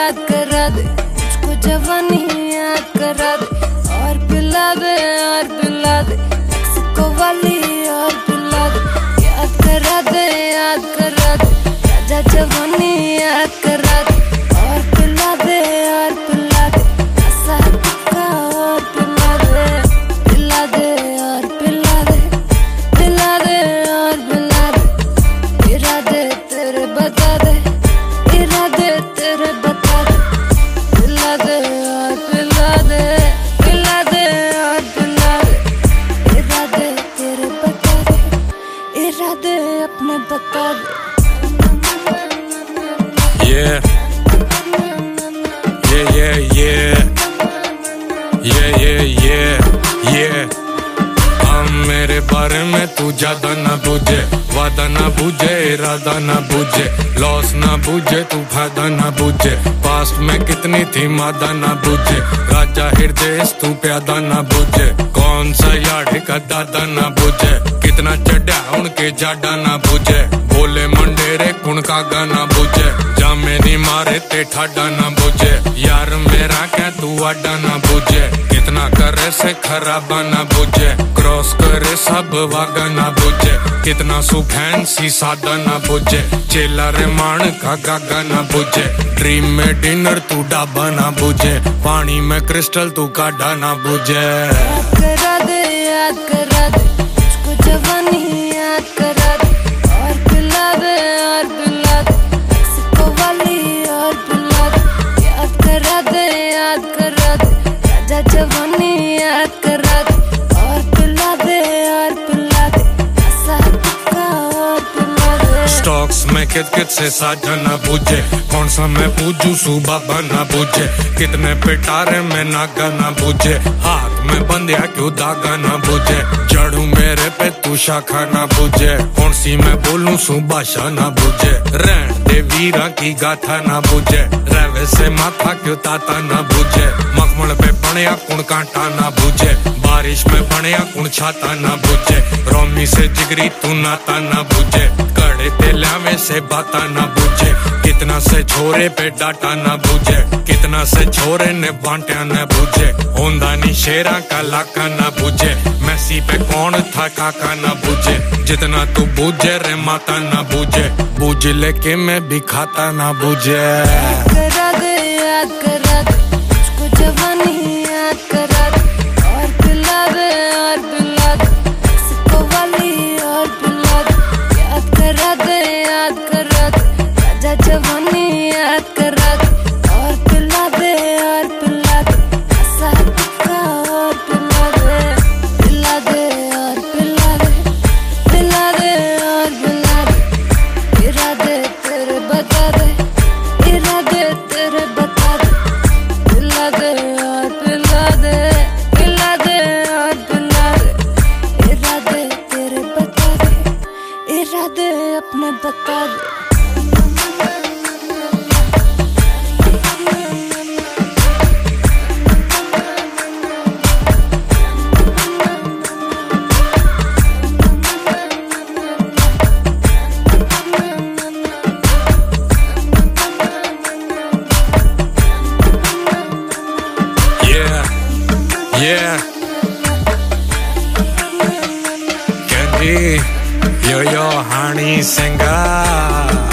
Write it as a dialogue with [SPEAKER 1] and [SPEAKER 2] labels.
[SPEAKER 1] याद करा दे, मुझको जवानी याद करा दे, और पिला दे मेक्सिको वाली और पिला दे, याद करा दे राजा जवानी याद करा दे, और पिला दे नशा का और पिला दे और पिला दे और पिला दे, इरादे तेरे बता दे, इरादे तेरे बता दे, पिला दे और पिला दे और पिला दे, इरादे तेरे बता दे, इरादे अपने बता दे।
[SPEAKER 2] Yeah, मेरे बारे में तू ज्यादा ना बुझे, वादा ना बुझे, इरादा ना बुझे, लॉस ना बुझे, तू फायदा ना बुझे, पास्ट में कितनी थी मादा ना बुझे, राजा हृदय तू प्यादा ना बुझे, कौन सा यार का दादा ना बुझे, कितना चढ़ा उनके जाडा ना बुझे, बोले मंडेरे कुण का गाना बुझे, जामे नी मारे ते ठाडा ना बुझे, यार मेरा क्या तू आडा ना बुझे, कितना करे से खराबा ना बुझे, क्रॉस करे सब वागा ना बुझे, कितना सुफैंसी सादा ना बुझे, चेला रे मान का गागा ना बुझे, ड्रीम में डिनर तू डाबा ना बुझे, पानी में क्रिस्टल तू काढ़ा ना बुझे।
[SPEAKER 1] याद करा दे मुझको जवानी याद करा दे, और पिला दे मेक्सिको वाली और पिला दे, याद करा दे राजा जवानी याद करा दे, और पिला दे नशा का और पिला दे।
[SPEAKER 2] स्टॉक्स में कित से साझा ना बुझे, कौन सा मैं पूजू सुबह ना बुझे, कितने पिटारे में नागा ना बुझे, हाथ में बंदिया क्यों दागा ना बुझे, चढ़ू मेरे पे तू शाखा ना बुझे, कौन सी मैं बोलूं सुबाशा ना बुझे, रहन दे वीरा की गाथा ना बुझे, रवे से माथा क्यों ताता ना बुझे, मखमल पे बनिया कुण कांटा ना बुझे, बारिश में बनिया कुण छाता ना बुझे, रोमी से जिगरी तू नाता ना बुझे, कड़े तेला में से बाता ना बुझे, कितना से छोरे पे डाटा ना बुझे, कितना से छोरे ने बांटा न बुझे, होंदा नी शेरा का लाका ना बुझे, मैसी पे कौन था काका ना बुझे, जितना तू बुझे रे माता ना बुझे, बुझ लेके मैं भी खाता ना बुझे।
[SPEAKER 1] याद करा दे मुझको जवानी याद करा दे, और पिला दे मेक्सिको वाली और पिला दे, याद करा दे राजा जवानी याद करा दे, और पिला दे नशा का और पिला दे और पिला दे और पिला दे, इरादे तेरे बता दे, इरादे तेरे बता दे, पिला दे और पिला दे और पिला दे, इरादे तेरे बता दे, इरादे अपने बता दे।
[SPEAKER 2] Yeah, Candy, yo honey singer.